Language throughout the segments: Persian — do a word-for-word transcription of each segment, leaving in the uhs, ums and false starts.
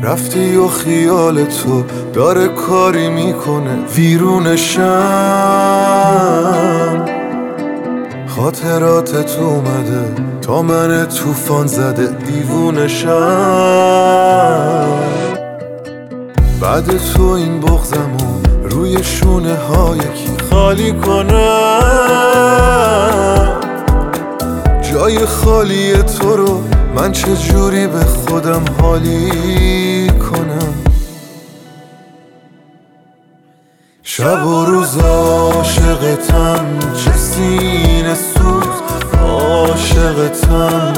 رفتی و خیال تو داره کاری میکنه ویرونشم. خاطراتت اومده تا من توفان زده دیوونشم. بعد تو این بغضمو روی شونه های کی خالی کنم. جای خالی تو رو من چجوری به خودم حالی کنم. شب و روز عاشقتم، چه سینه سوز عاشقتم.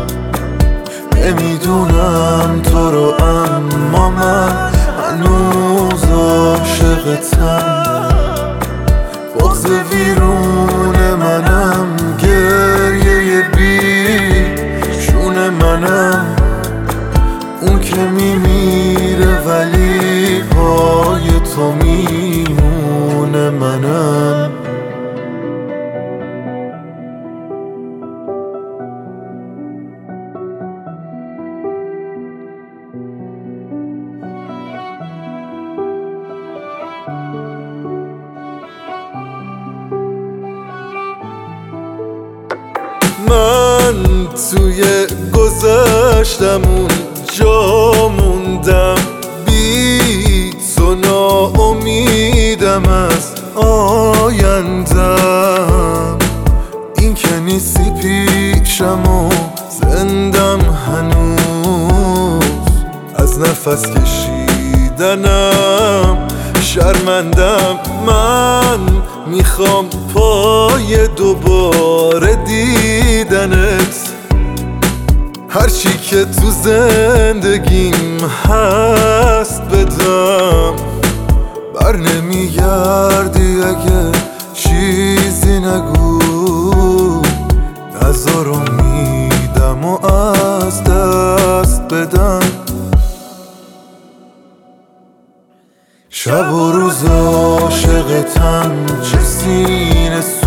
نمیدونم تو رو اما من هنوز عاشقتم. بغض ویرون منم، گریه بی شون منم. اون که میمیره ولی پای تو میمونه منم. من توی گذشتم اونجا موندم، بی تو ناامیدم از آیندم. این که نیستی پیشم و زندم هنوز، از نفس کشیدنم شرمندم. من میخوام پای دوباره دیدنت. هرچی که تو زندگیم هست بدم، بر نمیگردی اگه چیزی نگو. نذار امیدم و از دست بدم. شب و روز عاشقتم، چه سینه